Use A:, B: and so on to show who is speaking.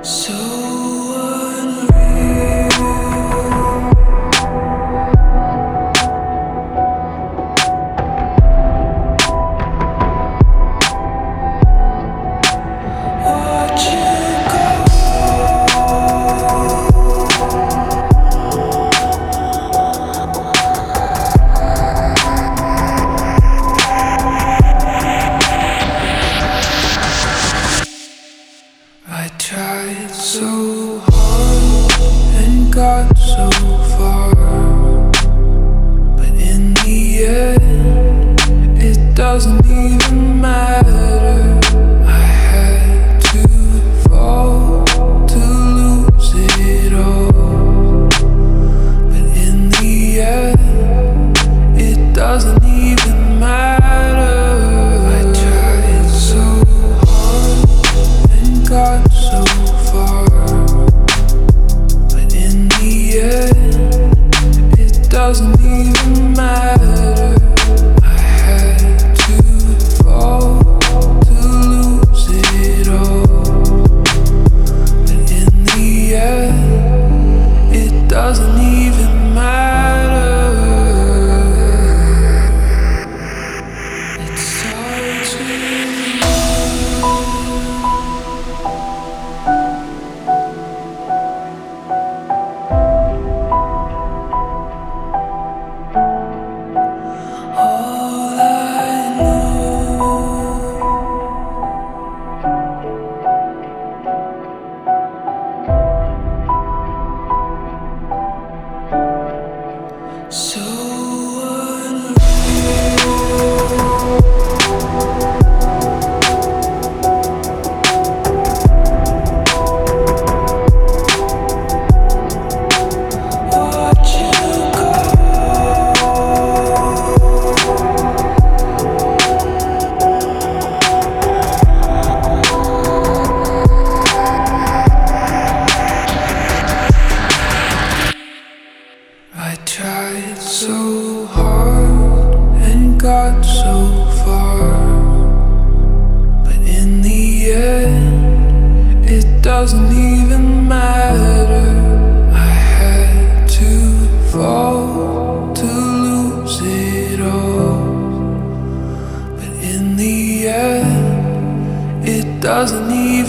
A: So unreal. Watch you go. I tried so hard and got so far, but in the end, it doesn't even matter. I had to fall to lose it all, but in the end, it doesn't even matter. I tried so hard and got so far, but in the end, it doesn't even matter. I had to fall to lose it all, but in the end, it doesn't even matter. It starts with you. All I know, so unreal. Watch you go. I tried so hard and got so far, but in the end, it doesn't even matter. I had to fall to lose it all, but in the end, it doesn't even